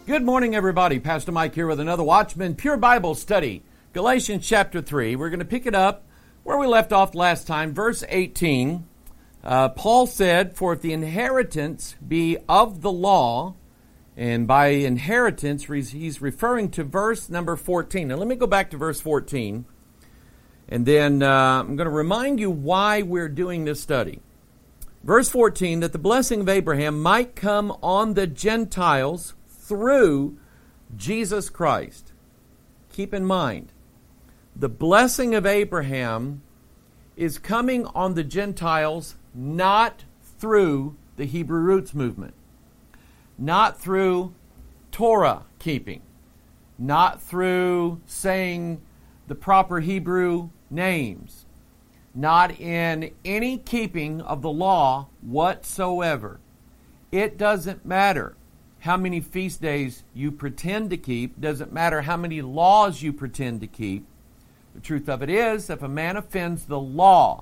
Good morning, everybody. Pastor Mike here with another Watchman Pure Bible study. Galatians chapter 3. We're going to pick it up where we left off last time, verse 18. Paul said, "For if the inheritance be of the law," and by inheritance, he's referring to verse number 14. Now, let me go back to verse 14, and then I'm going to remind you why we're doing this study. Verse 14, that the blessing of Abraham might come on the Gentiles through Jesus Christ. Keep in mind, the blessing of Abraham is coming on the Gentiles not through the Hebrew roots movement, not through Torah keeping, not through saying the proper Hebrew names, not in any keeping of the law whatsoever. It doesn't matter how many feast days you pretend to keep, doesn't matter how many laws you pretend to keep. The truth of it is, if a man offends the law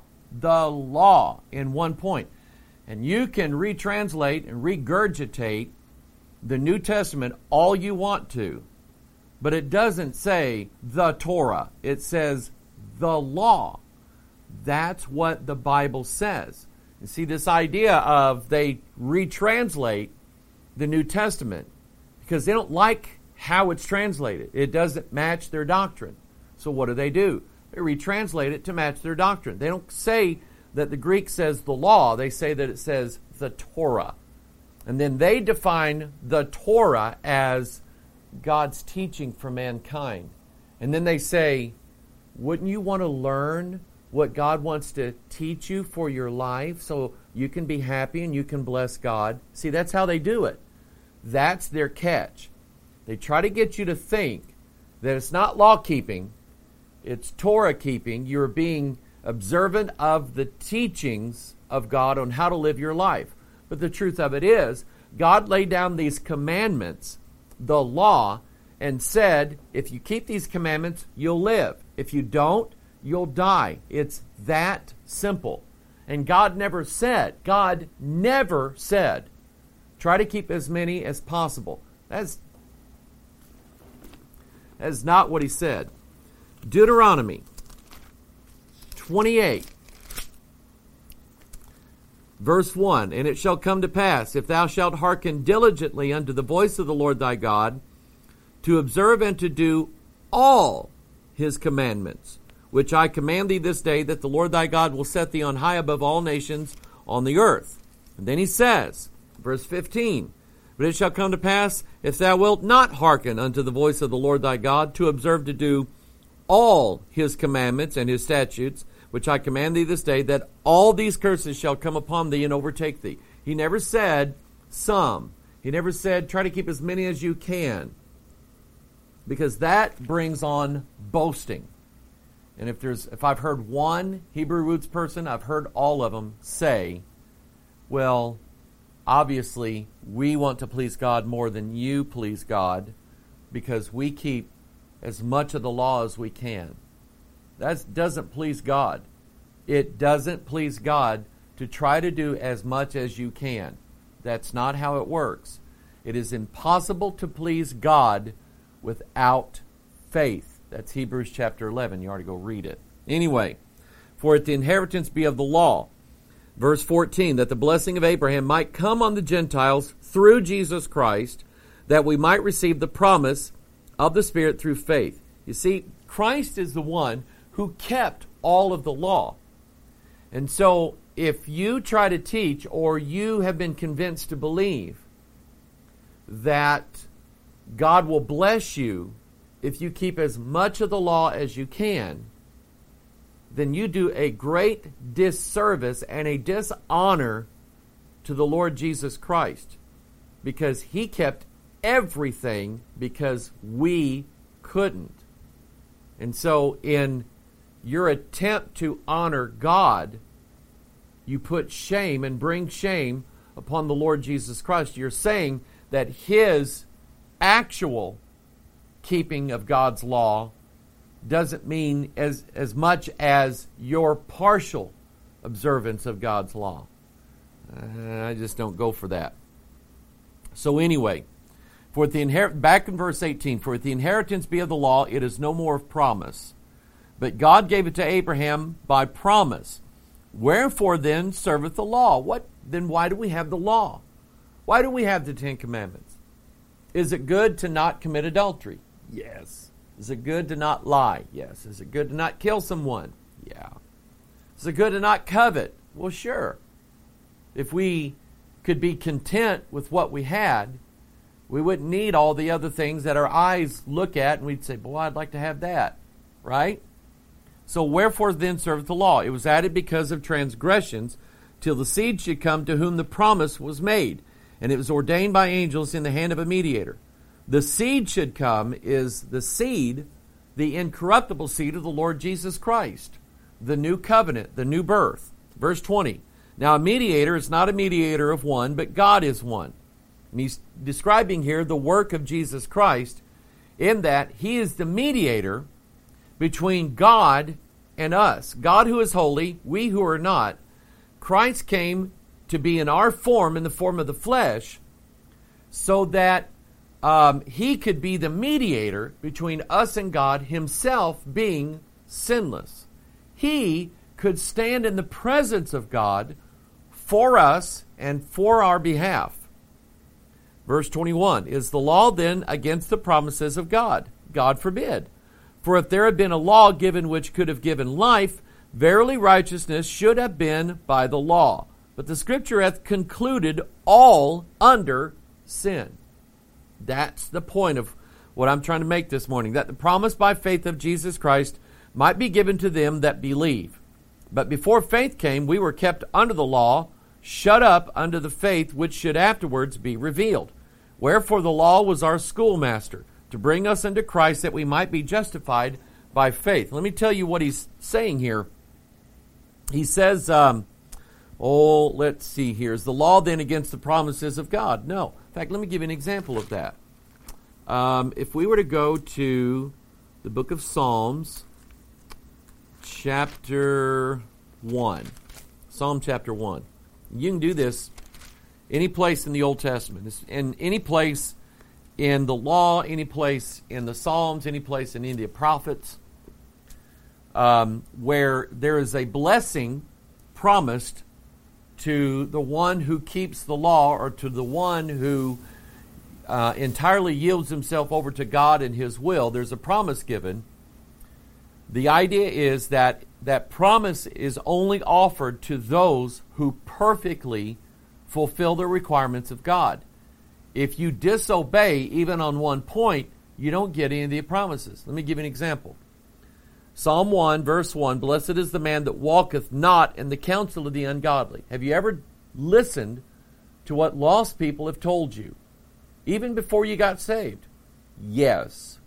in one point, and you can retranslate and regurgitate the New Testament all you want to, but it doesn't say the Torah, it says the law. That's what the Bible says. You see, this idea of they retranslate the New Testament because they don't like how it's translated. It doesn't match their doctrine. So what do? They retranslate it to match their doctrine. They don't say that the Greek says the law. They say that it says the Torah. And then they define the Torah as God's teaching for mankind. And then they say, wouldn't you want to learn what God wants to teach you for your life so you can be happy and you can bless God? See, that's how they do it. That's their catch. They try to get you to think that it's not law keeping, it's Torah keeping. You're being observant of the teachings of God on how to live your life. But the truth of it is, God laid down these commandments, the law, and said, if you keep these commandments, you'll live. If you don't, you'll die. It's that simple. And God never said, try to keep as many as possible. That's not what he said. Deuteronomy 28, verse 1, and it shall come to pass, if thou shalt hearken diligently unto the voice of the Lord thy God, to observe and to do all his commandments, which I command thee this day, that the Lord thy God will set thee on high above all nations on the earth. And then he says, verse 15, but it shall come to pass, if thou wilt not hearken unto the voice of the Lord thy God, to observe to do all his commandments and his statutes, which I command thee this day, that all these curses shall come upon thee and overtake thee. He never said some. He never said try to keep as many as you can, because that brings on boasting. And if I've heard one Hebrew roots person, I've heard all of them say, well, obviously we want to please God more than you please God because we keep as much of the law as we can. That doesn't please God. It doesn't please God to try to do as much as you can. That's not how it works. It is impossible to please God without faith. That's Hebrews chapter 11. You ought to go read it. Anyway, for if the inheritance be of the law, verse 14, that the blessing of Abraham might come on the Gentiles through Jesus Christ, that we might receive the promise of the Spirit through faith. You see, Christ is the one who kept all of the law. And so, if you try to teach, or you have been convinced to believe that God will bless you if you keep as much of the law as you can, then you do a great disservice and a dishonor to the Lord Jesus Christ, because he kept everything because we couldn't. And so in your attempt to honor God, you put shame and bring shame upon the Lord Jesus Christ. You're saying that his actual keeping of God's law doesn't mean as much as your partial observance of God's law. I just don't go for that. So anyway, Back in verse 18, for if the inheritance be of the law, it is no more of promise. But God gave it to Abraham by promise. Wherefore then serveth the law? Then why do we have the law? Why do we have the Ten Commandments? Is it good to not commit adultery? Yes. Is it good to not lie? Yes. Is it good to not kill someone? Yeah. Is it good to not covet? Well, sure. If we could be content with what we had, we wouldn't need all the other things that our eyes look at and we'd say, boy, I'd like to have that. Right? So wherefore then serveth the law? It was added because of transgressions, till the seed should come to whom the promise was made. And it was ordained by angels in the hand of a mediator. The seed should come is the seed, the incorruptible seed of the Lord Jesus Christ. The new covenant, the new birth. Verse 20. Now a mediator is not a mediator of one, but God is one. And he's describing here the work of Jesus Christ in that he is the mediator between God and us. God who is holy, we who are not. Christ came to be in our form, in the form of the flesh, so that he could be the mediator between us and God, himself being sinless. He could stand in the presence of God for us and for our behalf. Verse 21, is the law then against the promises of God? God forbid. For if there had been a law given which could have given life, verily righteousness should have been by the law. But the Scripture hath concluded all under sin. That's the point of what I'm trying to make this morning, that the promise by faith of Jesus Christ might be given to them that believe. But before faith came, we were kept under the law, shut up under the faith which should afterwards be revealed. Wherefore the law was our schoolmaster, to bring us unto Christ that we might be justified by faith. Let me tell you what he's saying here. He says, let's see here. Is the law then against the promises of God? No. In fact, let me give you an example of that. If we were to go to the book of Psalms, chapter 1. Psalm chapter 1. You can do this any place in the Old Testament. In any place in the law, any place in the Psalms, any place in any of the prophets, where there is a blessing promised to the one who keeps the law, or to the one who entirely yields himself over to God and his will. There's a promise given. The idea is that that promise is only offered to those who perfectly fulfill the requirements of God. If you disobey even on one point, you don't get any of the promises. Let me give you an example. Psalm 1, verse 1, blessed is the man that walketh not in the counsel of the ungodly. Have you ever listened to what lost people have told you, even before you got saved? Yes.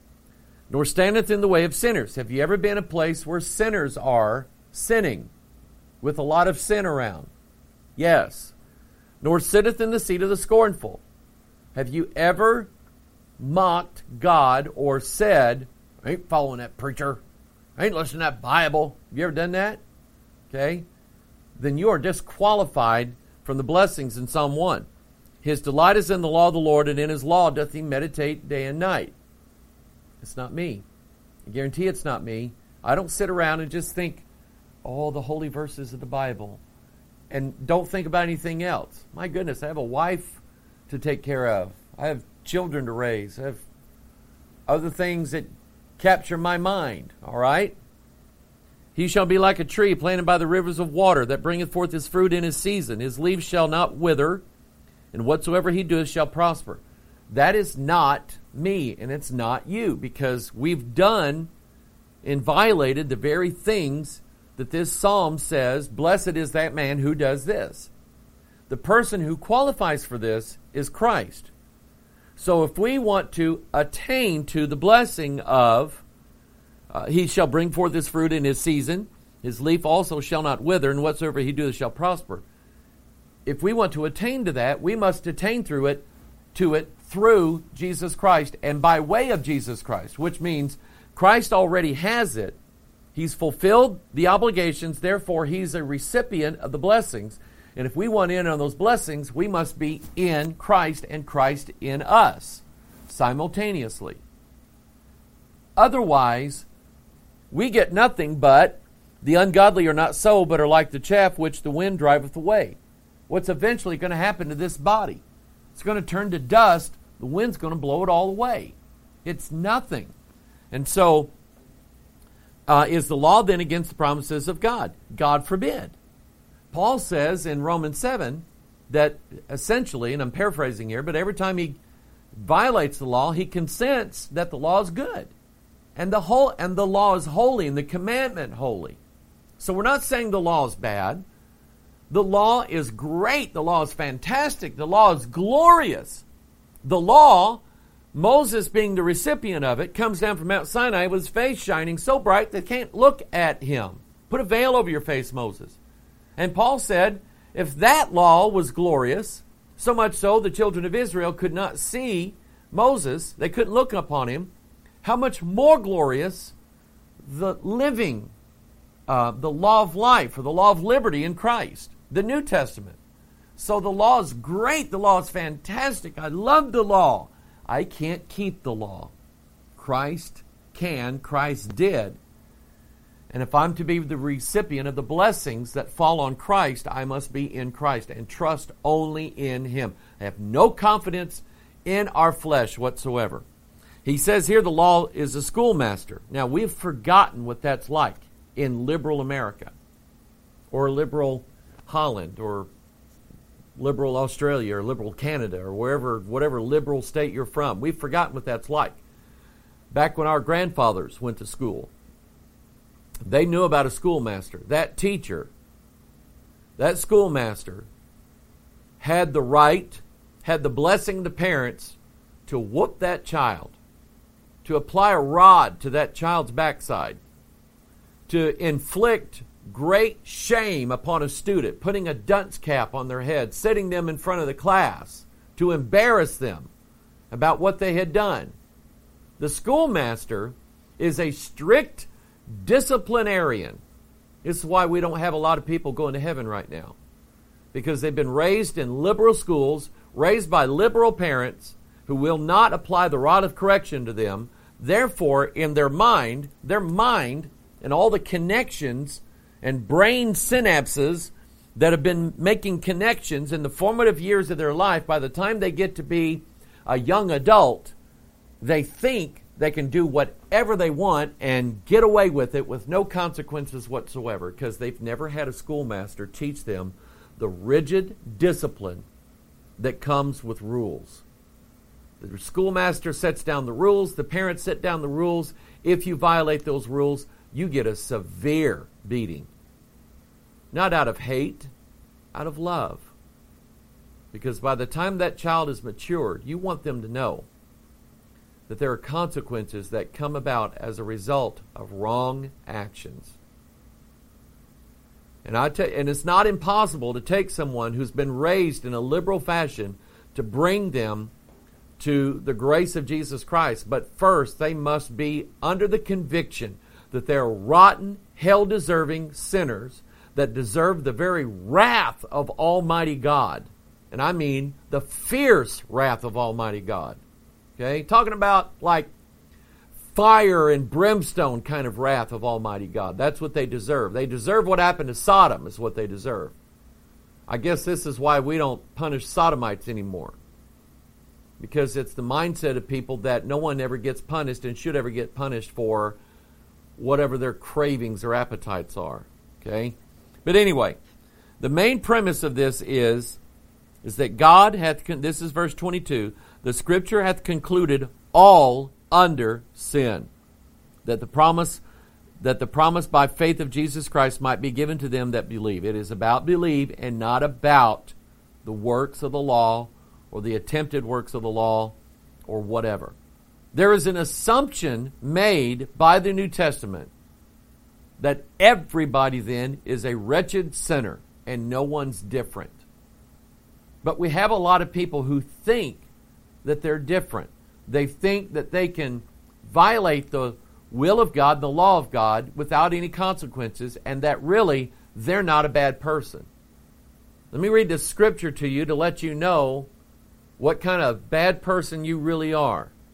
Nor standeth in the way of sinners. Have you ever been a place where sinners are sinning, with a lot of sin around? Yes. Nor sitteth in the seat of the scornful. Have you ever mocked God or said, I ain't following that preacher, I ain't listening to that Bible? Have you ever done that? Okay. Then you are disqualified from the blessings in Psalm 1. His delight is in the law of the Lord, and in his law doth he meditate day and night. It's not me. I guarantee it's not me. I don't sit around and just think, oh, the holy verses of the Bible, and don't think about anything else. My goodness, I have a wife to take care of. I have children to raise. I have other things that capture my mind, all right? He shall be like a tree planted by the rivers of water, that bringeth forth his fruit in his season. His leaves shall not wither, and whatsoever he doeth shall prosper. That is not me, and it's not you, because we've done and violated the very things that this psalm says, blessed is that man who does this. The person who qualifies for this is Christ. So if we want to attain to the blessing of, he shall bring forth his fruit in his season, his leaf also shall not wither, and whatsoever he doeth shall prosper. If we want to attain to that, we must attain to it through Jesus Christ and by way of Jesus Christ, which means Christ already has it. He's fulfilled the obligations, therefore he's a recipient of the blessings. And if we want in on those blessings, we must be in Christ and Christ in us. simultaneously. Otherwise, we get nothing but the ungodly are not so, but are like the chaff which the wind driveth away. What's eventually going to happen to this body? It's going to turn to dust. The wind's going to blow it all away. It's nothing. And so, is the law then against the promises of God? God forbid. Paul says in Romans 7 that essentially, and I'm paraphrasing here, but every time he violates the law, he consents that the law is good. And the law is holy, and the commandment holy. So we're not saying the law is bad. The law is great. The law is fantastic. The law is glorious. The law, Moses being the recipient of it, comes down from Mount Sinai with his face shining so bright they can't look at him. Put a veil over your face, Moses. And Paul said, if that law was glorious, so much so the children of Israel could not see Moses, they couldn't look upon him, how much more glorious the living, the law of life, or the law of liberty in Christ, the New Testament. So the law is great. The law is fantastic. I love the law. I can't keep the law. Christ can. Christ did. And if I'm to be the recipient of the blessings that fall on Christ, I must be in Christ and trust only in Him. I have no confidence in our flesh whatsoever. He says here the law is a schoolmaster. Now, we've forgotten what that's like in liberal America or liberal Holland or liberal Australia or liberal Canada or whatever liberal state you're from. We've forgotten what that's like. Back when our grandfathers went to school, they knew about a schoolmaster. That teacher, that schoolmaster had the right, had the blessing of the parents to whoop that child, to apply a rod to that child's backside, to inflict great shame upon a student, putting a dunce cap on their head, sitting them in front of the class, to embarrass them about what they had done. The schoolmaster is a strict disciplinarian. This is why we don't have a lot of people going to heaven right now, because they've been raised in liberal schools, raised by liberal parents who will not apply the rod of correction to them. Therefore, in their mind and all the connections and brain synapses that have been making connections in the formative years of their life, by the time they get to be a young adult, they think they can do whatever they want and get away with it with no consequences whatsoever, because they've never had a schoolmaster teach them the rigid discipline that comes with rules. The schoolmaster sets down the rules. The parents set down the rules. If you violate those rules, you get a severe beating. Not out of hate, out of love. Because by the time that child is matured, you want them to know that there are consequences that come about as a result of wrong actions. And it's not impossible to take someone who's been raised in a liberal fashion to bring them to the grace of Jesus Christ. But first, they must be under the conviction that they're rotten, hell-deserving sinners that deserve the very wrath of Almighty God. And I mean the fierce wrath of Almighty God. Okay? Talking about like fire and brimstone kind of wrath of Almighty God. That's what they deserve. They deserve what happened to Sodom is what they deserve. I guess this is why we don't punish sodomites anymore. Because it's the mindset of people that no one ever gets punished and should ever get punished for whatever their cravings or appetites are. Okay? But anyway, the main premise of this is that God hath, this is verse 22, the Scripture hath concluded all under sin, that the promise by faith of Jesus Christ might be given to them that believe. It is about believe and not about the works of the law or the attempted works of the law or whatever. There is an assumption made by the New Testament that everybody then is a wretched sinner and no one's different. But we have a lot of people who think that they're different. They think that they can violate the will of God, the law of God, without any consequences, and that really they're not a bad person. Let me read this scripture to you to let you know what kind of bad person you really are.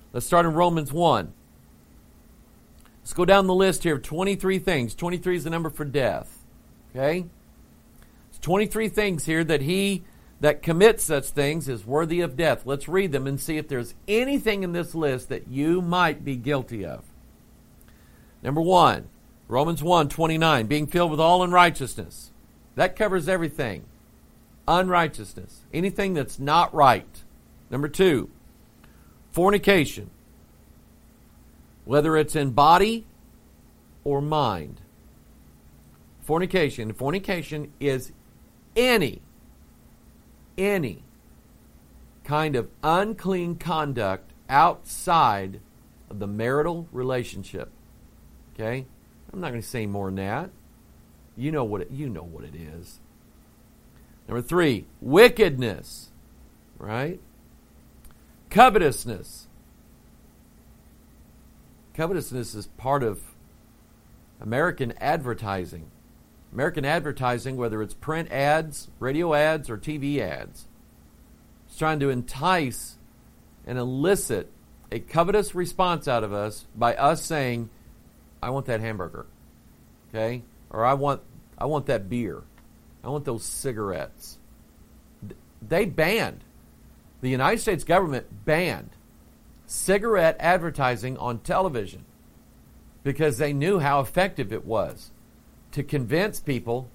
Let's start in Romans 1. Let's go down the list here of 23 things. 23 is the number for death. Okay? It's 23 things here that he that commits such things is worthy of death. Let's read them and see if there's anything in this list that you might be guilty of. Number 1, Romans 1:29, being filled with all unrighteousness. That covers everything. Unrighteousness. Anything that's not right. Number 2, fornication. Whether it's in body or mind. Fornication. Fornication is any kind of unclean conduct outside of the marital relationship. Okay? I'm not going to say more than that. You know what it is. Number 3, wickedness. Right? Covetousness. Covetousness is part of American advertising. American advertising, whether it's print ads, radio ads, or TV ads, is trying to entice and elicit a covetous response out of us by us saying, I want that hamburger. Okay? Or I want that beer. I want those cigarettes. They banned. The United States government banned cigarette advertising on television because they knew how effective it was to convince people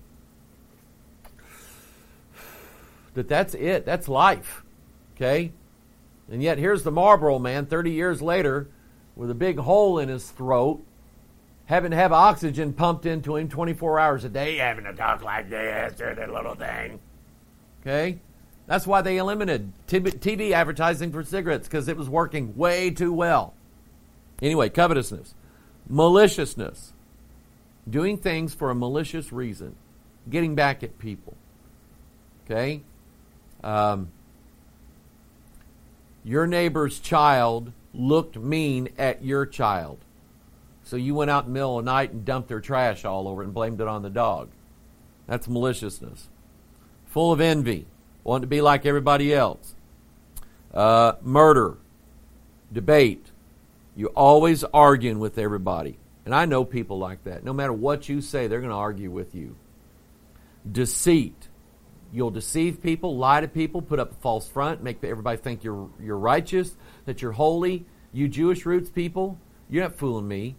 that that's it, that's life, okay? And yet here's the Marlboro man 30 years later with a big hole in his throat, having to have oxygen pumped into him 24 hours a day, having to talk like this, do that little thing, okay? That's why they eliminated TV advertising for cigarettes, because it was working way too well. Anyway, covetousness. Maliciousness. Doing things for a malicious reason. Getting back at people. Okay? Your neighbor's child looked mean at your child. So you went out in the middle of the night and dumped their trash all over it and blamed it on the dog. That's maliciousness. Full of envy. Want to be like everybody else. Murder. Debate. You're always arguing with everybody. And I know people like that. No matter what you say, they're going to argue with you. Deceit. You'll deceive people, lie to people, put up a false front, make everybody think you're righteous, that you're holy. You Jewish roots people, you're not fooling me.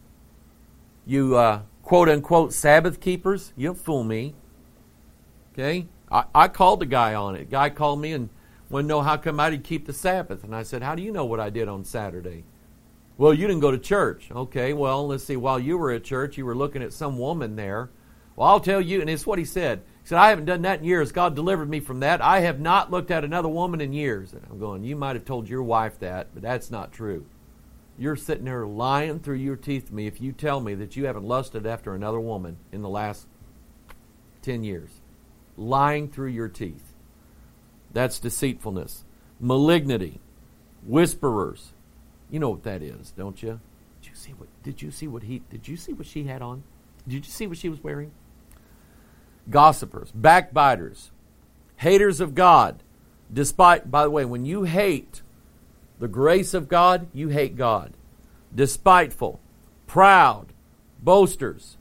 You quote-unquote Sabbath keepers, you don't fool me. Okay? I called the guy on it. The guy called me and wanted to know how come I didn't keep the Sabbath. And I said, how do you know what I did on Saturday? Well, you didn't go to church. Okay, well, let's see. While you were at church, you were looking at some woman there. Well, I'll tell you, and it's what he said. He said, I haven't done that in years. God delivered me from that. I have not looked at another woman in years. And I'm going, you might have told your wife that, but that's not true. You're sitting there lying through your teeth to me if you tell me that you haven't lusted after another woman in the last 10 years. Lying through your teeth. That's deceitfulness. Malignity. Whisperers. You know what that is, don't you? Did you see what she had on? Did you see what she was wearing? Gossipers, backbiters, haters of God. By the way, when you hate the grace of God, you hate God. Despiteful, proud, boasters,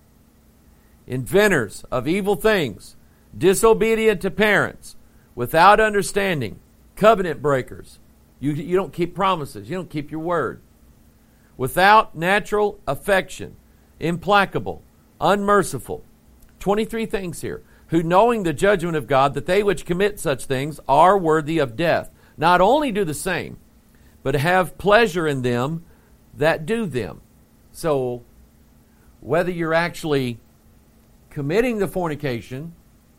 inventors of evil things, disobedient to parents, without understanding, covenant breakers. You don't keep promises. You don't keep your word. Without natural affection, implacable, unmerciful. 23 things here. Who, knowing the judgment of God, that they which commit such things are worthy of death, not only do the same, but have pleasure in them that do them. So, whether you're actually committing the fornication,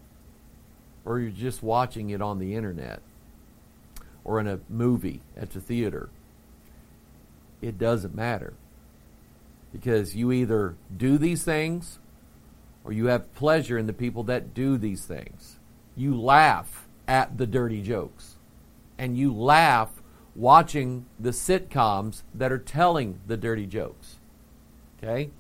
or you're just watching it on the internet, or in a movie at the theater, it doesn't matter. Because you either do these things or you have pleasure in the people that do these things. You laugh at the dirty jokes. And you laugh watching the sitcoms that are telling the dirty jokes. Okay?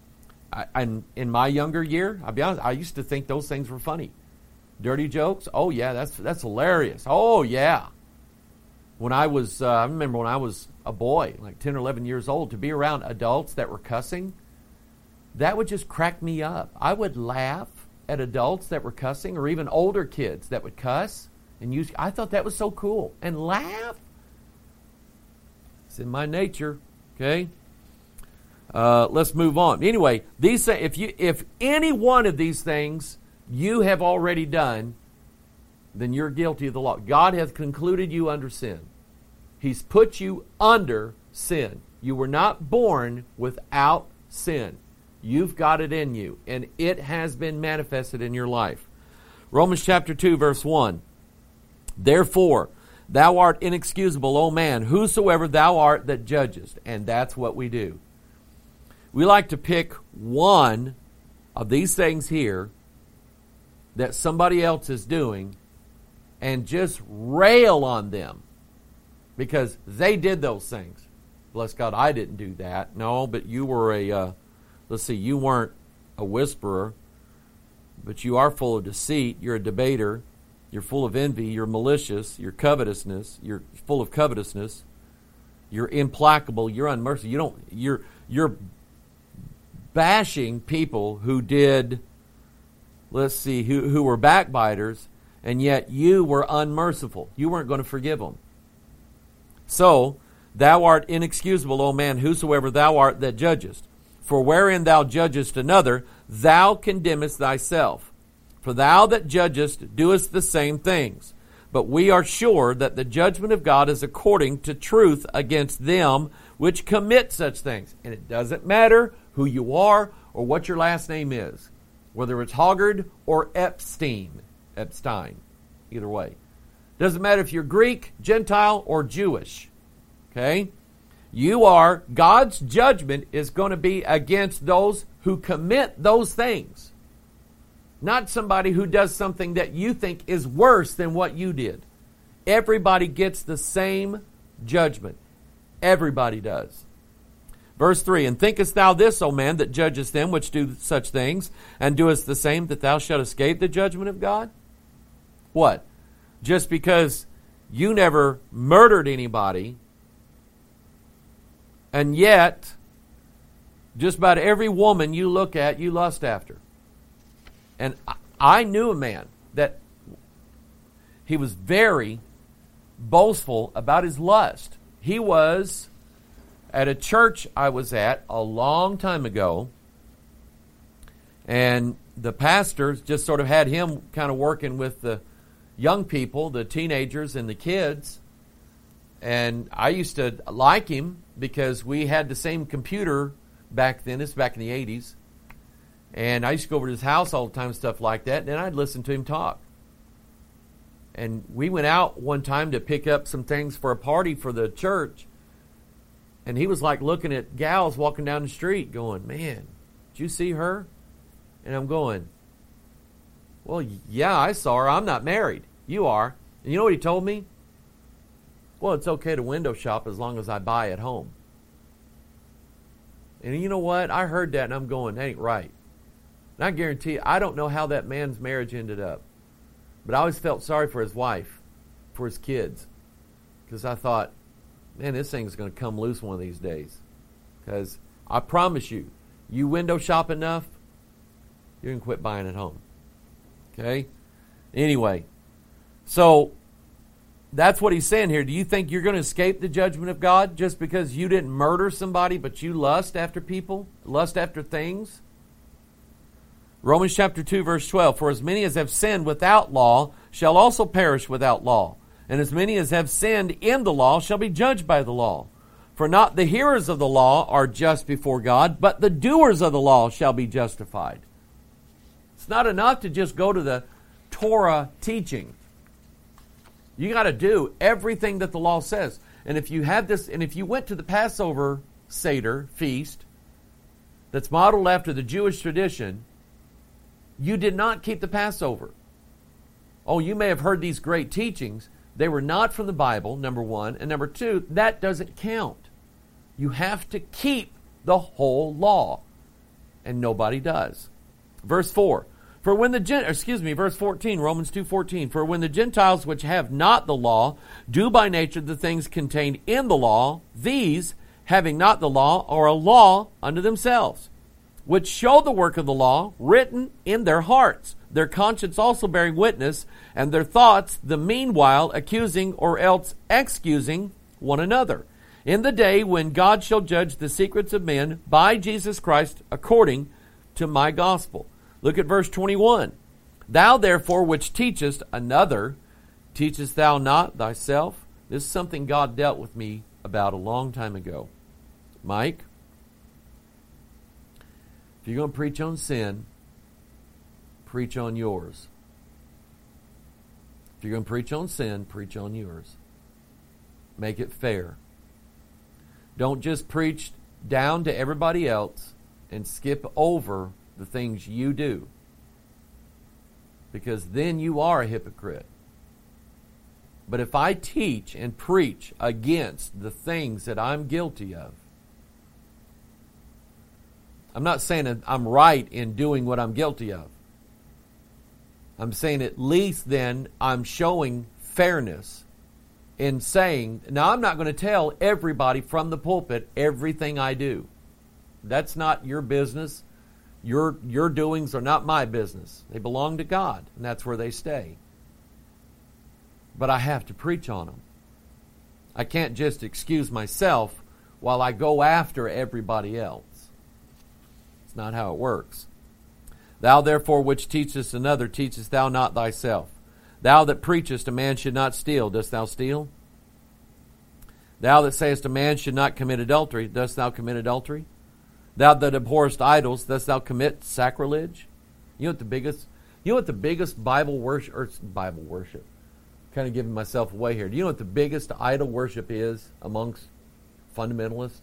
In my younger year, I'll be honest, I used to think those things were funny. Dirty jokes? Oh yeah, that's hilarious. Oh yeah. I remember when I was a boy, like 10 or 11 years old, to be around adults that were cussing, that would just crack me up. I would laugh at adults that were cussing, or even older kids that would cuss and use. I thought that was so cool. And laugh? It's in my nature, okay? Let's move on. Anyway, if any one of these things you have already done, then you're guilty of the law. God hath concluded you under sin. He's put you under sin. You were not born without sin. You've got it in you, and it has been manifested in your life. Romans chapter 2, verse 1. Therefore, thou art inexcusable, O man, whosoever thou art that judgest. And that's what we do. We like to pick one of these things here that somebody else is doing and just rail on them because they did those things. Bless God, I didn't do that. No, but you were you weren't a whisperer, but you are full of deceit. You're a debater. You're full of envy. You're malicious. You're covetousness. You're full of covetousness. You're implacable. You're unmerciful. You're bashing people who did, who were backbiters, and yet you were unmerciful. You weren't going to forgive them. So, thou art inexcusable, O man, whosoever thou art that judgest. For wherein thou judgest another, thou condemnest thyself. For thou that judgest doest the same things. But we are sure that the judgment of God is according to truth against them which commit such things. And it doesn't matter who you are or what your last name is, whether it's Hoggard or Epstein, either way. Doesn't matter if you're Greek, Gentile, or Jewish. Okay? God's judgment is going to be against those who commit those things. Not somebody who does something that you think is worse than what you did. Everybody gets the same judgment. Everybody does. Verse 3, and thinkest thou this, O man, that judgest them which do such things, and doest the same, that thou shalt escape the judgment of God? What? Just because you never murdered anybody, and yet, just about every woman you look at, you lust after. And I knew a man that he was very boastful about his lust. He was at a church I was at a long time ago, and the pastor just sort of had him kind of working with the young people, the teenagers and the kids. And I used to like him because we had the same computer back then. This is back in the 80s. And I used to go over to his house all the time, stuff like that, and then I'd listen to him talk. And we went out one time to pick up some things for a party for the church, and he was like looking at gals walking down the street going, man, did you see her? And I'm going, well, yeah, I saw her. I'm not married. You are. And you know what he told me? Well, it's okay to window shop as long as I buy at home. And you know what? I heard that and I'm going, that ain't right. And I guarantee you, I don't know how that man's marriage ended up. But I always felt sorry for his wife, for his kids. Because I thought, man, this thing's going to come loose one of these days. Because I promise you, you window shop enough, you can quit buying at home. Okay? Anyway, so that's what he's saying here. Do you think you're going to escape the judgment of God just because you didn't murder somebody, but you lust after people, lust after things? Romans chapter 2, verse 12, for as many as have sinned without law shall also perish without law. And as many as have sinned in the law shall be judged by the law. For not the hearers of the law are just before God, but the doers of the law shall be justified. It's not enough to just go to the Torah teaching. You got to do everything that the law says. And if you have this, and if you went to the Passover Seder feast that's modeled after the Jewish tradition, you did not keep the Passover. Oh, you may have heard these great teachings. They were not from the Bible, number one. And number two, that doesn't count. You have to keep the whole law. And nobody does. Verse 4, Verse 14, Romans 2:14. For when the Gentiles which have not the law do by nature the things contained in the law, these, having not the law, are a law unto themselves, which show the work of the law written in their hearts, their conscience also bearing witness, and their thoughts the meanwhile accusing or else excusing one another, in the day when God shall judge the secrets of men by Jesus Christ according to my gospel. Look at verse 21. Thou therefore which teachest another, teachest thou not thyself? This is something God dealt with me about a long time ago. Mike, if you're going to preach on sin, preach on yours. If you're going to preach on sin, preach on yours. Make it fair. Don't just preach down to everybody else and skip over the things you do, because then you are a hypocrite. But if I teach and preach against the things that I'm guilty of, I'm not saying that I'm right in doing what I'm guilty of. I'm saying at least then I'm showing fairness in saying, now I'm not going to tell everybody from the pulpit everything I do. That's not your business. Your doings are not my business. They belong to God, and that's where they stay. But I have to preach on them. I can't just excuse myself while I go after everybody else. It's not how it works. Thou therefore which teachest another, teachest thou not thyself? Thou that preachest a man should not steal, dost thou steal? Thou that sayest a man should not commit adultery, dost thou commit adultery? Thou that abhorrest idols, dost thou commit sacrilege? You know what the biggest Bible worship, kind of giving myself away here. Do you know what the biggest idol worship is amongst fundamentalists?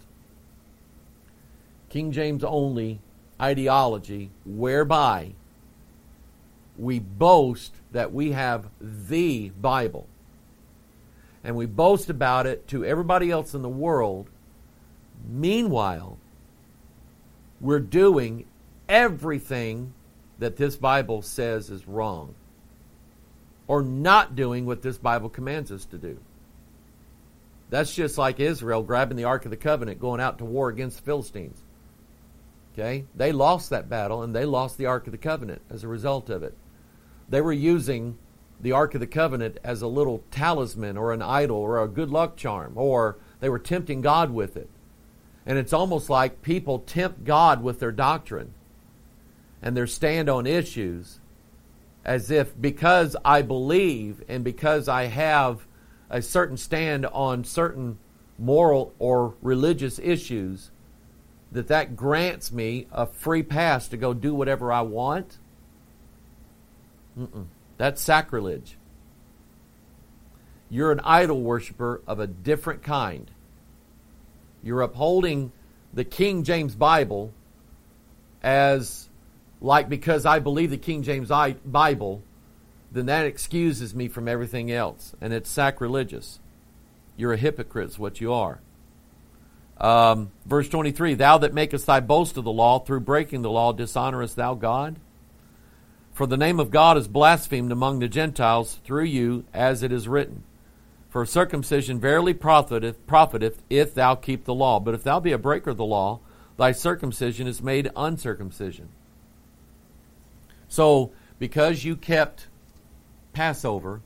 King James only ideology, whereby we boast that we have the Bible. And we boast about it to everybody else in the world. Meanwhile, we're doing everything that this Bible says is wrong, or not doing what this Bible commands us to do. That's just like Israel grabbing the Ark of the Covenant, going out to war against the Philistines. Okay? They lost that battle, and they lost the Ark of the Covenant as a result of it. They were using the Ark of the Covenant as a little talisman or an idol or a good luck charm, or they were tempting God with it. And it's almost like people tempt God with their doctrine and their stand on issues, as if because I believe and because I have a certain stand on certain moral or religious issues, that grants me a free pass to go do whatever I want. That's sacrilege. You're an idol worshiper of a different kind. You're upholding the King James Bible as like, because I believe the King James Bible, then that excuses me from everything else. And it's sacrilegious. You're a hypocrite is what you are. Verse 23, thou that makest thy boast of the law, through breaking the law, dishonorest thou God? For the name of God is blasphemed among the Gentiles through you, as it is written. For circumcision verily profiteth if thou keep the law. But if thou be a breaker of the law, thy circumcision is made uncircumcision. So, because you kept Passover,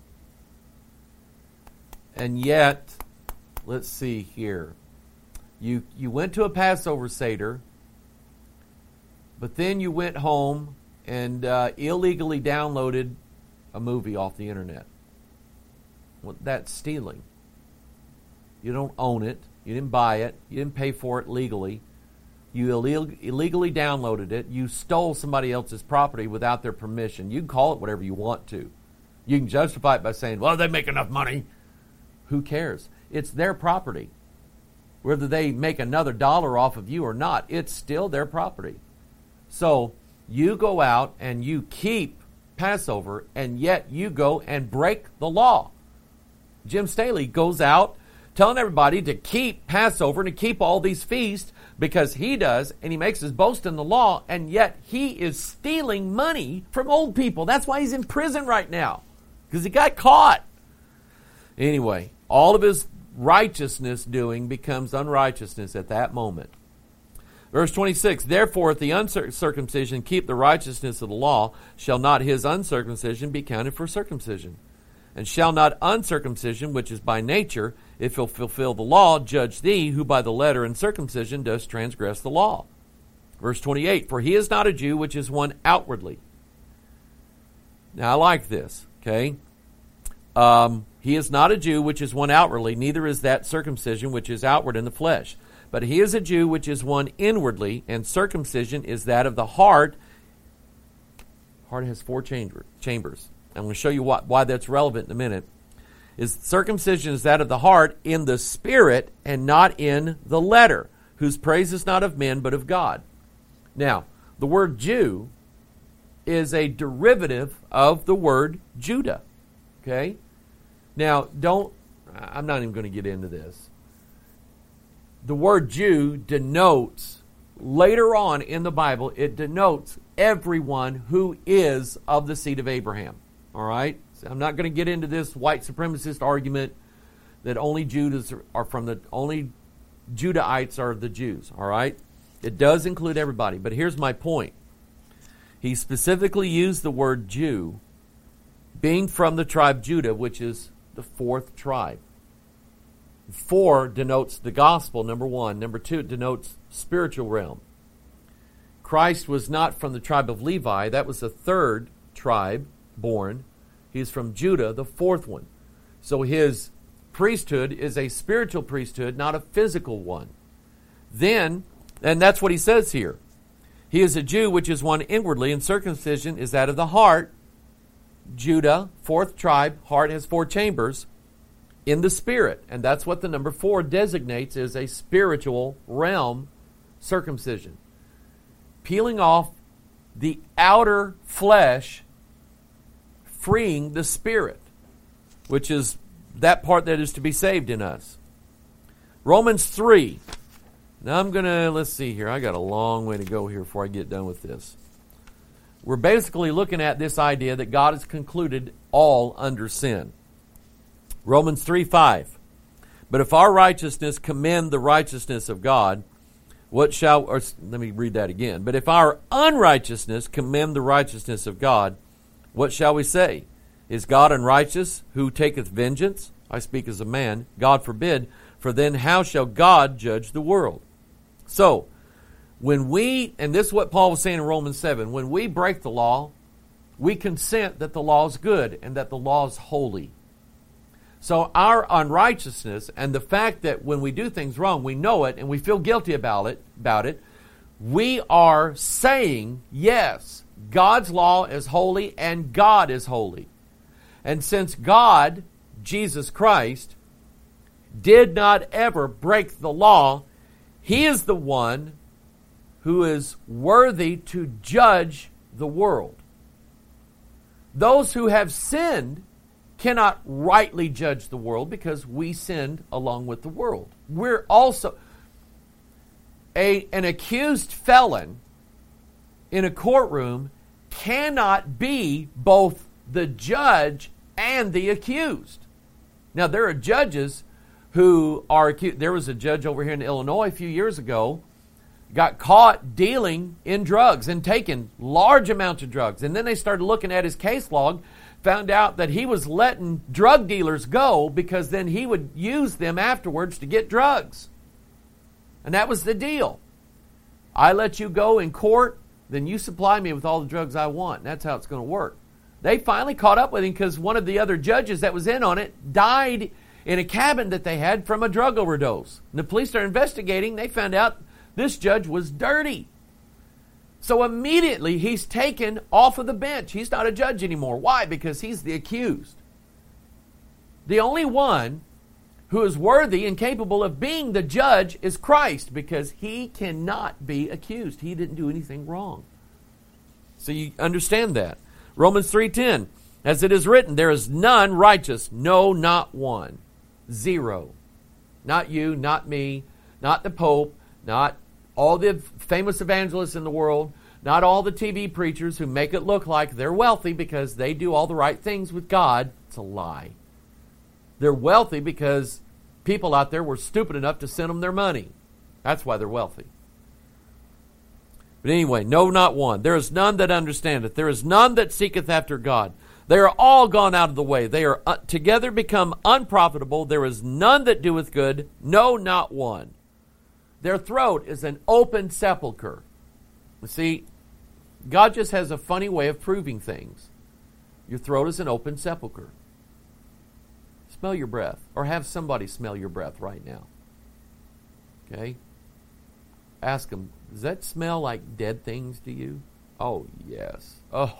and yet, let's see here, you went to a Passover Seder, but then you went home and illegally downloaded a movie off the internet. Well, that's stealing. You don't own it. You didn't buy it. You didn't pay for it legally. You illegally downloaded it. You stole somebody else's property without their permission. You can call it whatever you want to. You can justify it by saying, well, they make enough money. Who cares? It's their property. Whether they make another dollar off of you or not, it's still their property. So you go out and you keep Passover, and yet you go and break the law. Jim Staley goes out telling everybody to keep Passover and to keep all these feasts, because he does, and he makes his boast in the law, and yet he is stealing money from old people. That's why he's in prison right now, because he got caught. Anyway, all of his righteousness doing becomes unrighteousness at that moment. Verse 26, therefore, if the uncircumcision keep the righteousness of the law, shall not his uncircumcision be counted for circumcision? And shall not uncircumcision, which is by nature, if he'll fulfill the law, judge thee, who by the letter and circumcision dost transgress the law? Verse 28, for he is not a Jew, which is one outwardly. Now, I like this, okay? He is not a Jew, which is one outwardly, neither is that circumcision, which is outward in the flesh. But he is a Jew, which is one inwardly, and circumcision is that of the heart. Heart has 4 chambers. I'm going to show you why that's relevant in a minute. Circumcision is that of the heart in the spirit and not in the letter, whose praise is not of men but of God. Now, the word Jew is a derivative of the word Judah. Okay? Now, I'm not even going to get into this. The word Jew denotes, later on in the Bible, it denotes everyone who is of the seed of Abraham. All right? So I'm not going to get into this white supremacist argument that only Judahites are the Jews. All right? It does include everybody. But here's my point. He specifically used the word Jew, being from the tribe Judah, which is the 4th tribe. 4 denotes the gospel, number 1. Number 2, it denotes spiritual realm. Christ was not from the tribe of Levi. That was the 3rd tribe born. He's from Judah, the 4th one. So his priesthood is a spiritual priesthood, not a physical one. Then, and that's what he says here. He is a Jew, which is one inwardly, and circumcision is that of the heart. Judah, 4th tribe, heart has 4 chambers. In the spirit, and that's what the number 4 designates, is a spiritual realm circumcision. Peeling off the outer flesh, freeing the spirit, which is that part that is to be saved in us. Romans 3. Now let's see here. I got a long way to go here before I get done with this. We're basically looking at this idea that God has concluded all under sin. Romans 3:5. But if our righteousness commend the righteousness of God, let me read that again. But if our unrighteousness commend the righteousness of God, what shall we say? Is God unrighteous, who taketh vengeance? I speak as a man. God forbid. For then how shall God judge the world? So, and this is what Paul was saying in Romans 7, when we break the law, we consent that the law is good and that the law is holy. So our unrighteousness and the fact that when we do things wrong, we know it and we feel guilty about it, we are saying, yes, God's law is holy and God is holy. And since God, Jesus Christ, did not ever break the law, He is the one who is worthy to judge the world. Those who have sinned cannot rightly judge the world because we sinned along with the world. We're also an accused felon in a courtroom cannot be both the judge and the accused. Now, there are judges who are accused. There was a judge over here in Illinois a few years ago, got caught dealing in drugs and taking large amounts of drugs. And then they started looking at his case log, found out that he was letting drug dealers go because then he would use them afterwards to get drugs. And that was the deal. I let you go in court, then you supply me with all the drugs I want. And that's how it's going to work. They finally caught up with him because one of the other judges that was in on it died in a cabin that they had from a drug overdose. And the police started investigating. They found out this judge was dirty. So immediately he's taken off of the bench. He's not a judge anymore. Why? Because he's the accused. The only one who is worthy and capable of being the judge is Christ, because he cannot be accused. He didn't do anything wrong. So you understand that. Romans 3:10, as it is written, there is none righteous, no, not one. 0. Not you, not me, not the Pope, not all the famous evangelists in the world, not all the TV preachers who make it look like they're wealthy because they do all the right things with God. It's a lie. They're wealthy because people out there were stupid enough to send them their money. That's why they're wealthy. But anyway, no, not one. There is none that understandeth. There is none that seeketh after God. They are all gone out of the way. They are together become unprofitable. There is none that doeth good. No, not one. Their throat is an open sepulchre. You see, God just has a funny way of proving things. Your throat is an open sepulchre. Smell your breath, or have somebody smell your breath right now. Okay? Ask them, does that smell like dead things to you? Oh, yes. Oh.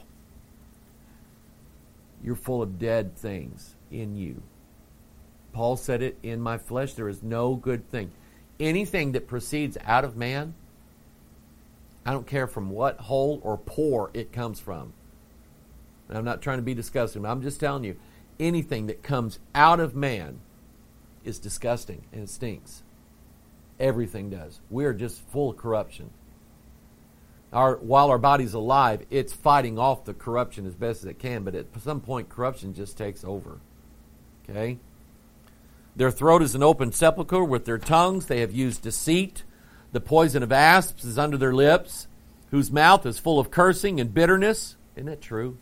You're full of dead things in you. Paul said it, in my flesh there is no good thing. Anything that proceeds out of man, I don't care from what hole or pore it comes from. And I'm not trying to be disgusting, but I'm just telling you, anything that comes out of man is disgusting and it stinks. Everything does. We're just full of corruption. While our body's alive, it's fighting off the corruption as best as it can, but at some point corruption just takes over. Okay? Their throat is an open sepulchre. With their tongues they have used deceit. The poison of asps is under their lips, whose mouth is full of cursing and bitterness. Isn't that true?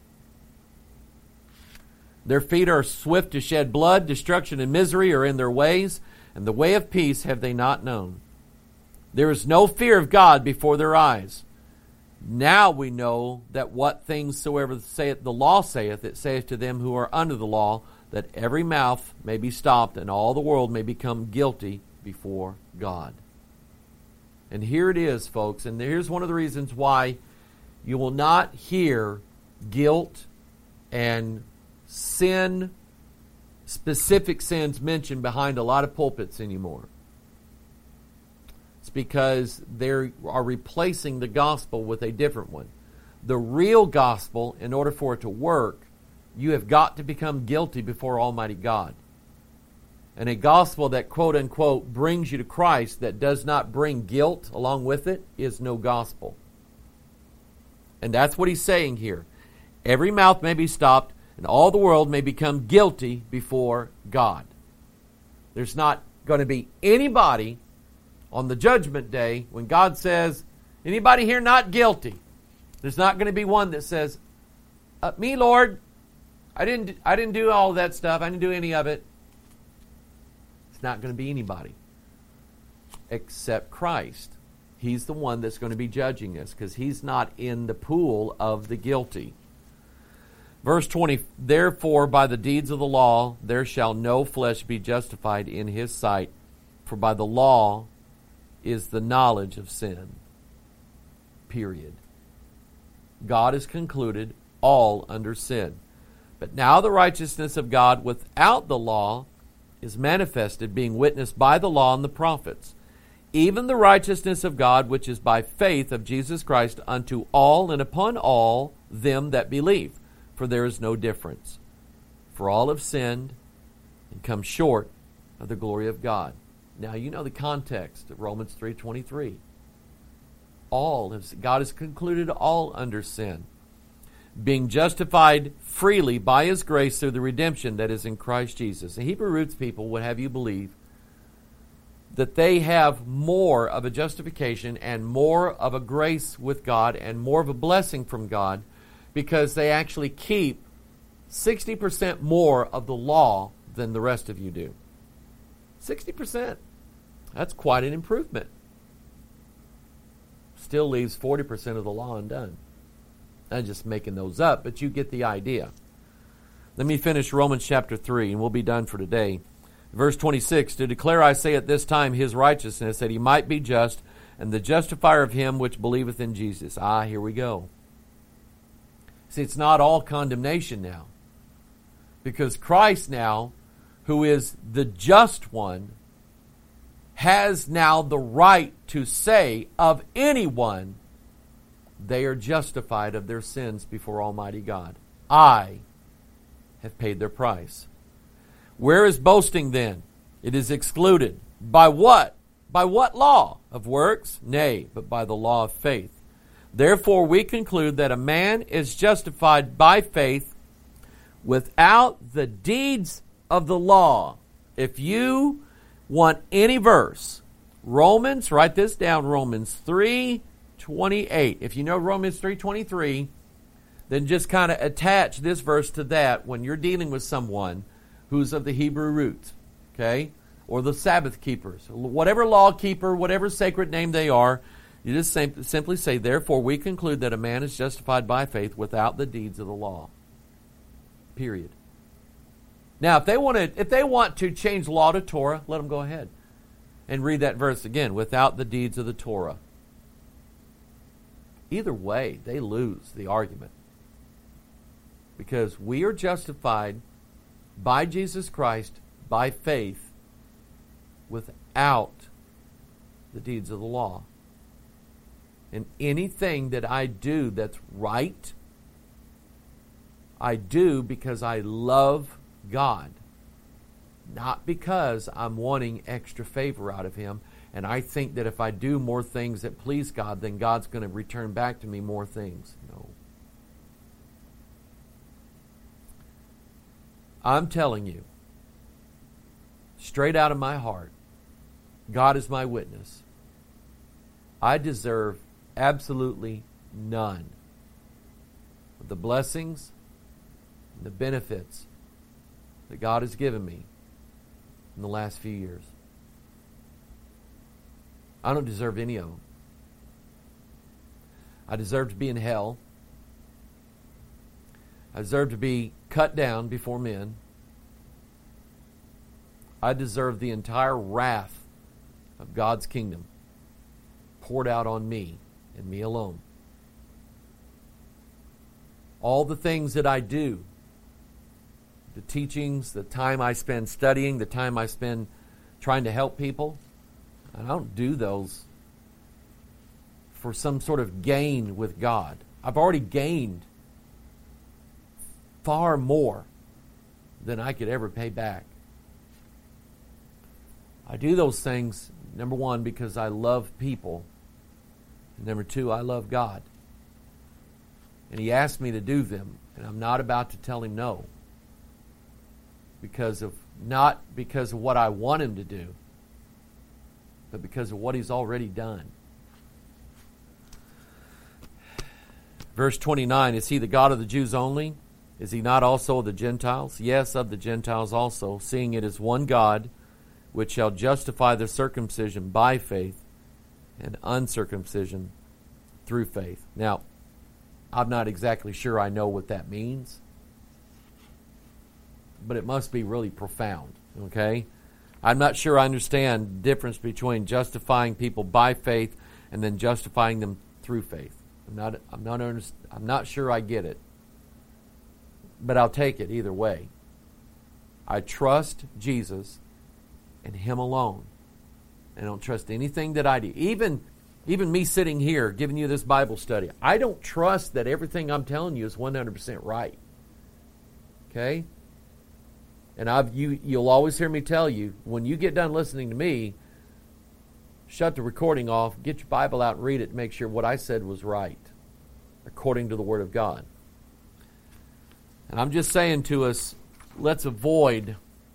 Their feet are swift to shed blood. Destruction and misery are in their ways, and the way of peace have they not known. There is no fear of God before their eyes. Now we know that what things soever saith the law saith, it saith to them who are under the law, that every mouth may be stopped, and all the world may become guilty before God. And here it is, folks, and here's one of the reasons why you will not hear guilt and sin, specific sins mentioned behind a lot of pulpits anymore. It's because they are replacing the gospel with a different one. The real gospel, in order for it to work, you have got to become guilty before Almighty God. And a gospel that, quote unquote, brings you to Christ that does not bring guilt along with it is no gospel. And that's what he's saying here. Every mouth may be stopped, and all the world may become guilty before God. There's not going to be anybody on the judgment day when God says, anybody here not guilty? There's not going to be one that says, me, Lord, I didn't do all of that stuff. I didn't do any of it. It's not going to be anybody except Christ. He's the one that's going to be judging us because he's not in the pool of the guilty. Verse 20, therefore by the deeds of the law there shall no flesh be justified in his sight, for by the law is the knowledge of sin. Period. God has concluded all under sin. But now the righteousness of God without the law is manifested, being witnessed by the law and the prophets, even the righteousness of God which is by faith of Jesus Christ unto all and upon all them that believe. For there is no difference. For all have sinned and come short of the glory of God. Now you know the context of Romans 3:23. God has concluded all under sin, being justified freely by his grace through the redemption that is in Christ Jesus. The Hebrew roots people would have you believe that they have more of a justification and more of a grace with God and more of a blessing from God because they actually keep 60% more of the law than the rest of you do. 60%. That's quite an improvement. Still leaves 40% of the law undone. I'm just making those up, but you get the idea. Let me finish Romans chapter 3, and we'll be done for today. Verse 26, to declare, I say at this time, his righteousness, that he might be just, and the justifier of him which believeth in Jesus. Here we go. See, it's not all condemnation now. Because Christ now, who is the just one, has now the right to say of anyone, they are justified of their sins before Almighty God. I have paid their price. Where is boasting then? It is excluded. By what? By what law? Of works? Nay, but by the law of faith. Therefore we conclude that a man is justified by faith without the deeds of the law. If you want any verse, Romans, write this down, Romans 3:28. If you know Romans 3:23, then just kind of attach this verse to that when you're dealing with someone who's of the Hebrew roots, okay? Or the Sabbath keepers, whatever law keeper, whatever sacred name they are, you just simply say, therefore we conclude that a man is justified by faith without the deeds of the law. Period. Now, if they want to change law to Torah, let them go ahead and read that verse again, without the deeds of the Torah. Either way, they lose the argument. Because we are justified by Jesus Christ by faith without the deeds of the law. And anything that I do that's right, I do because I love God, not because I'm wanting extra favor out of Him, and I think that if I do more things that please God, then God's going to return back to me more things. No. I'm telling you, straight out of my heart, God is my witness, I deserve absolutely none of the blessings and the benefits that God has given me in the last few years. I don't deserve any of them. I deserve to be in hell. I deserve to be cut down before men. I deserve the entire wrath of God's kingdom poured out on me and me alone. All the things that I do, the teachings, the time I spend studying, the time I spend trying to help people, I don't do those for some sort of gain with God. I've already gained far more than I could ever pay back. I do those things, number one, because I love people. And number two, I love God. And He asked me to do them, and I'm not about to tell Him no. Not because of what I want Him to do, but because of what He's already done. Verse 29, is He the God of the Jews only? Is He not also of the Gentiles? Yes, of the Gentiles also, seeing it is one God, which shall justify the circumcision by faith and uncircumcision through faith. Now, I'm not exactly sure I know what that means, but it must be really profound, okay? I'm not sure I understand the difference between justifying people by faith and then justifying them through faith. I'm not sure I get it, but I'll take it either way. I trust Jesus and Him alone. I don't trust anything that I do. Even me sitting here giving you this Bible study, I don't trust that everything I'm telling you is 100% right. Okay? And you'll always hear me tell you, when you get done listening to me, shut the recording off, get your Bible out and read it to make sure what I said was right, according to the Word of God. And I'm just saying to us, let's avoid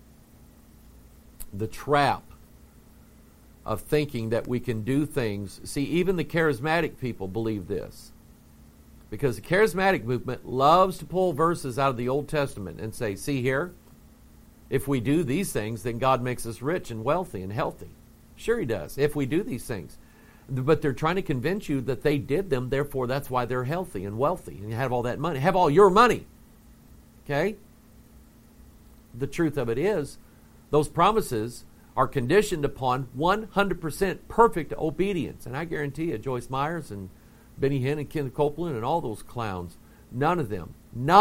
the trap of thinking that we can do things. See, even the charismatic people believe this. Because the charismatic movement loves to pull verses out of the Old Testament and say, see here, if we do these things, then God makes us rich and wealthy and healthy. Sure He does, if we do these things. But they're trying to convince you that they did them, therefore that's why they're healthy and wealthy and you have all that money. Have all your money. Okay? The truth of it is, those promises are conditioned upon 100% perfect obedience. And I guarantee you, Joyce Myers and Benny Hinn and Kenneth Copeland and all those clowns, none of them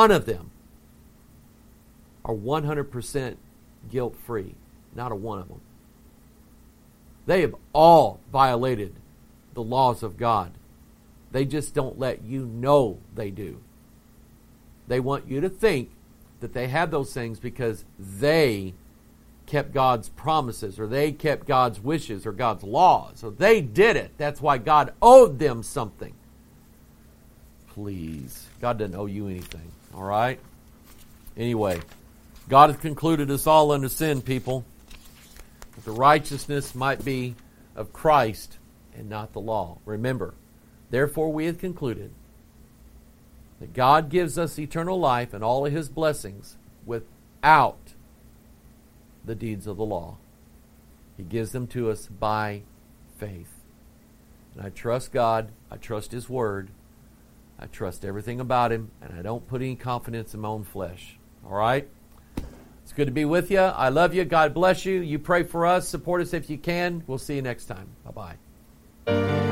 are 100% guilt-free. Not a one of them. They have all violated the laws of God. They just don't let you know they do. They want you to think that they have those things because they kept God's promises, or they kept God's wishes or God's laws. So they did it. That's why God owed them something. Please. God doesn't owe you anything. All right? Anyway, God has concluded us all under sin, people. That the righteousness might be of Christ and not the law. Remember, therefore we have concluded that God gives us eternal life and all of His blessings without the deeds of the law. He gives them to us by faith. And I trust God. I trust His Word. I trust everything about Him, and I don't put any confidence in my own flesh. All right? It's good to be with you. I love you. God bless you. You pray for us. Support us if you can. We'll see you next time. Bye-bye.